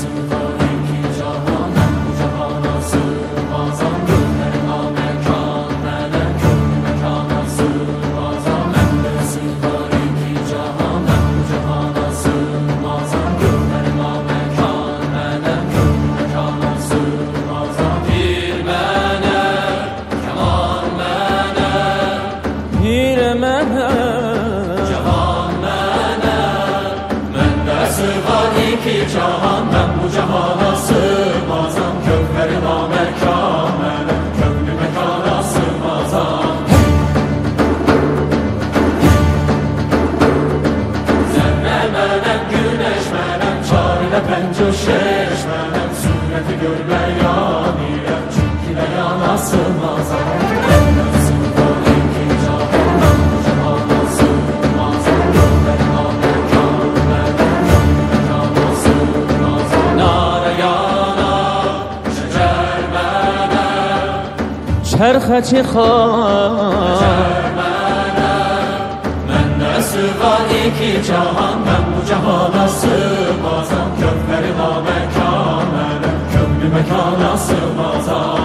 Cahan ben bu cahana sığmazam, kökleri namekan benim, köklü mekana sığmazam. Zerre menem, güneş menem, çarine pencoşeş menem, sureti gör beyan ilem, çünkü beyana sığmazam. çرخچی خواه من de sığar iki cahan, ben bu cahana sığmazam, kökleri namekan benim, köklü mekana sığmazam.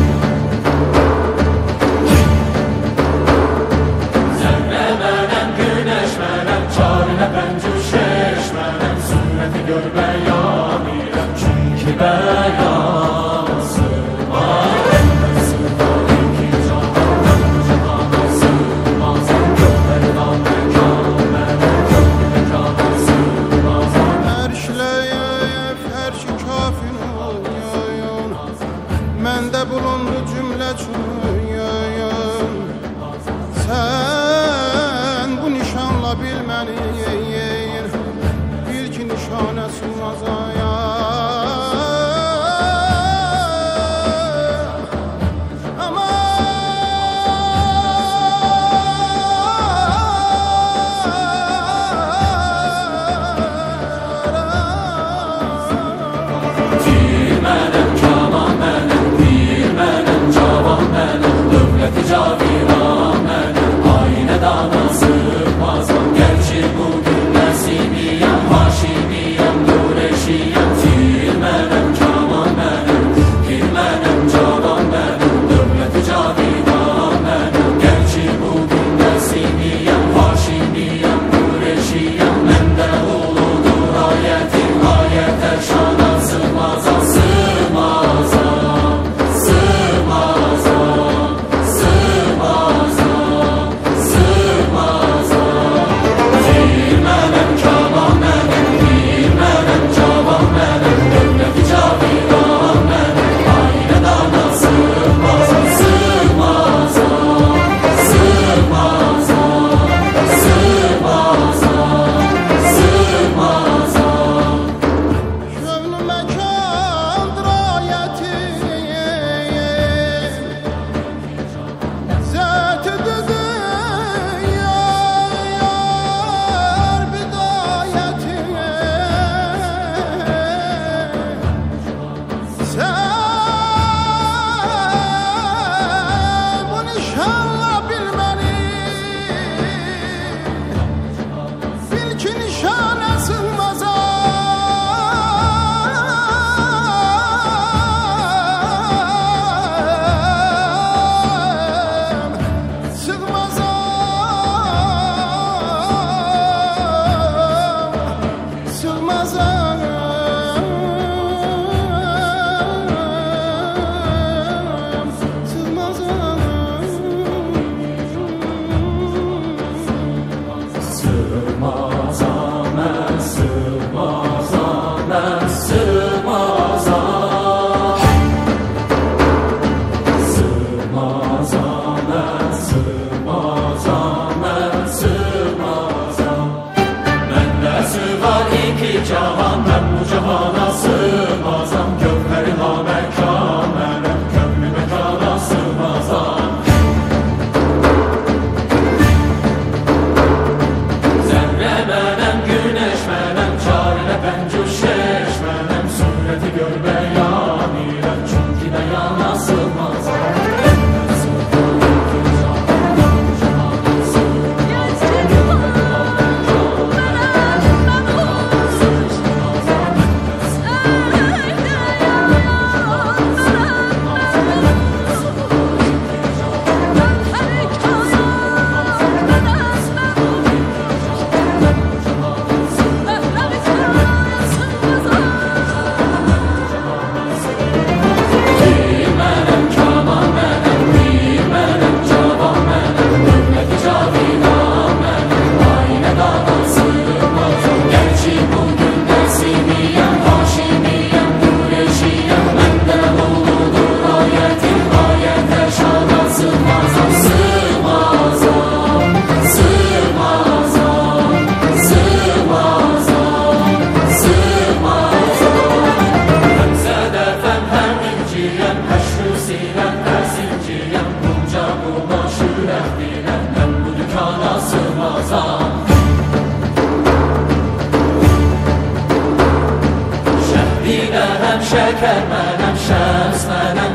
Zerre menem, güneş menem, çarine pencuşeş menem, sureti gör beyan ilem, çünkü beyan sığmazam. Məndə bulundu cümlə çürüyün, sən bu nişanla bil məni, bil ki nişanə sığmazayam. Caviran benim, ayne dana sığmazam, gerçi bugün Nesimiyem, Haşimiyem, Nureşiyem, Tir menem, kaman benim, pir menem, cavan benim, dövleti caviran benim, gerçi bugün Nesimiyem, Haşimiyem, Nureşiyem, mende uludur ayetim, ayet erşana sığmazam, sığmazam, sığmazam. Cahan ben bu cahana sığmazam, kökleri namekan benim, köklü mekana sığmazam. Zerre menem, güneş menem, çarine pencuşeş menem, sureti gör beyan ilem, çünkü beyana sığmazam. Medine hem şeker, menem şems, menem